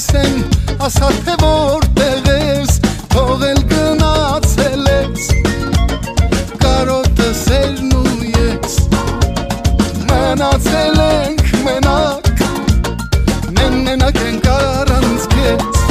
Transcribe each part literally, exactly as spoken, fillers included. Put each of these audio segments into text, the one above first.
ասեմ, ասա թե որտեղ ես, թողել գնացել ես, կարոտը սերն ու ես, մնացել ենք մենակ, մենք մենակ ենք առանց քեզ։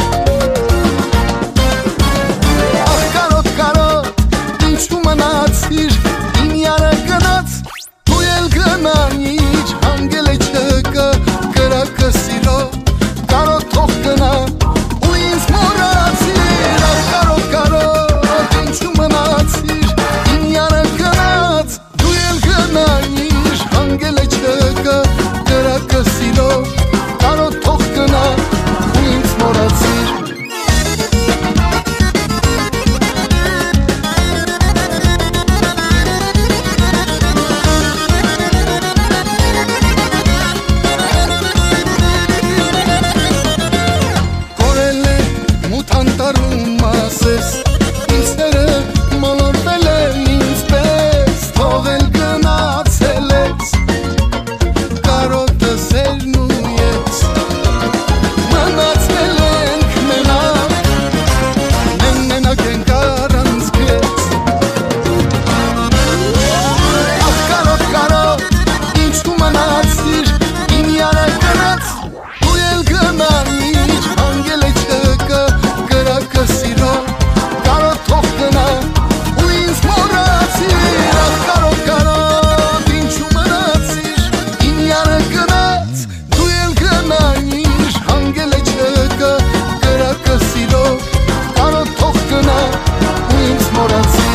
Ախ կարոտ կարոտ, ինչու մնացիր, իմ յարը գնաց, դու էլ գնայիր, հանգել է չկա, կրակը սիրո, կարոտ թող գնա, ու ինձ մոռացիր, ախ կարոտ կարոտ, ինչու մնացիր, իմ յարը գնաց, դու էլ գնայիր, հանգել է չկա, կրակը սիրո, կարոտ թող գնա, ու ինձ մոռացիր։ Անտարում ասես, ինձ ները մոլորվել են ինձպես, թողել գնացել ես, կարոտը սերն ու ես, մնացել ենք մենակ, մենք մենակ ենք առանց քեզ։ Ախ կարոտ կարոտ, ինչու մնացիր, իմ յարը գնաց, դու էլ գնայիր, հանգել է չկա, կրակը սիրո, կարոտ թող գնա, ու ինձ մոռացիր, ախ կարոտ կարոտ, ինչու մնացիր, իմ յարը գնաց, դու էլ գնայիր, հանգել է չկա, կրակը սիրո, կարոտ թող գնա, ու ինձ մոռացիր։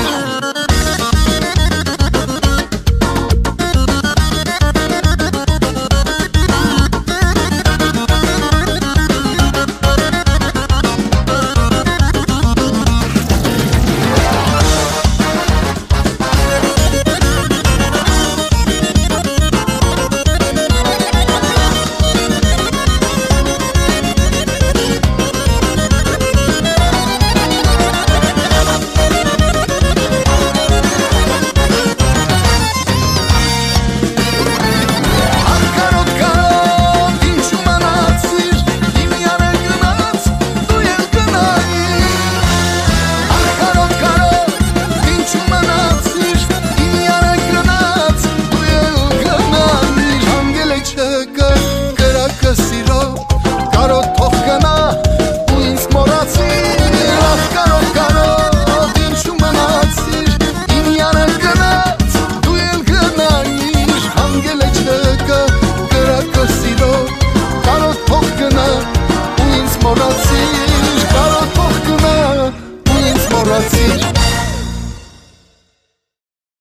Մոռացիր